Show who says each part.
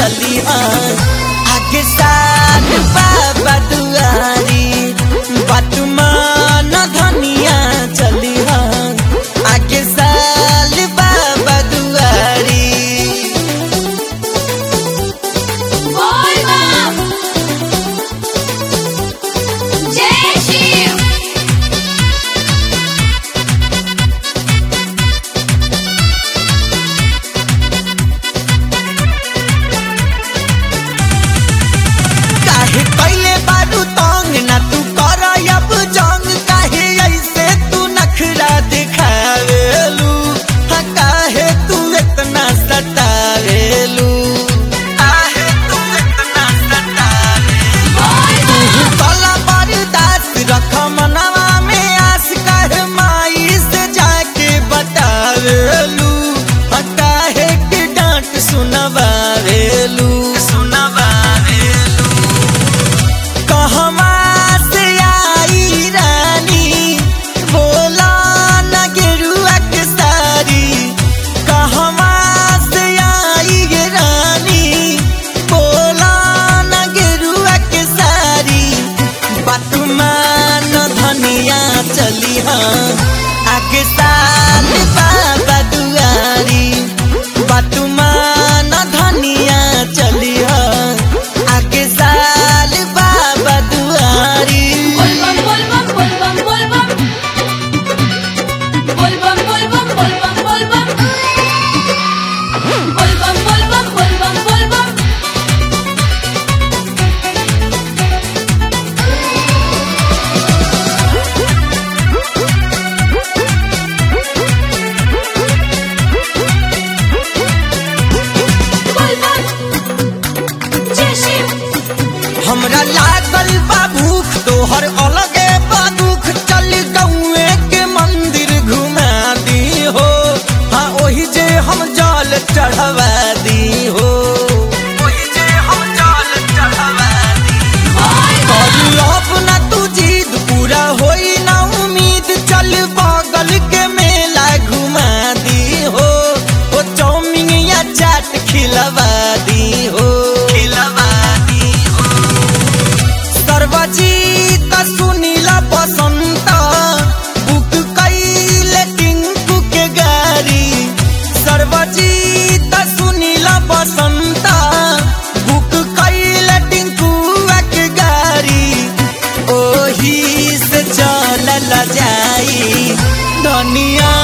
Speaker 1: चली आगे साल बाबा दुआरी बात मान धनिया चली आगे साल बाबा दुआरी। पहले बारू तंग ना तू कर अब जंग काहे ऐसे तू नखरा दिखावेलू हाँ काहे तू इतना सतावेलू काहे तू इतना सतावेलू तोला बर्दाश्त रख मनवा में आस काहे माई से जाके बतावेलू हाँ काहे के डांट सुनवावेलू चली आगे साल बाबा दुआरी बात मान धनिया चली आगे साल बाबा दुआरी। हमरा लागल बा भूख तोहर अलगे बा दुख चल गौए के मंदिर घुमा दी हो हाँ ओही जे हम जल चढ़वा दी हो ओही जे हम जल चढ़वा दी हो अपना तू जीद पूरा होई ना उम्मीद चल बगल के मेला घुमा दी हो ओ चाउमीन या चाट खिलवा दी हो सर्वजीत सुनीला बसंत बुक कैले टिंकू के गाड़ी सर्वजीत सुनीला बसंत बुक कैले टिंकू के गाड़ी ओही से चलल जाई धनिया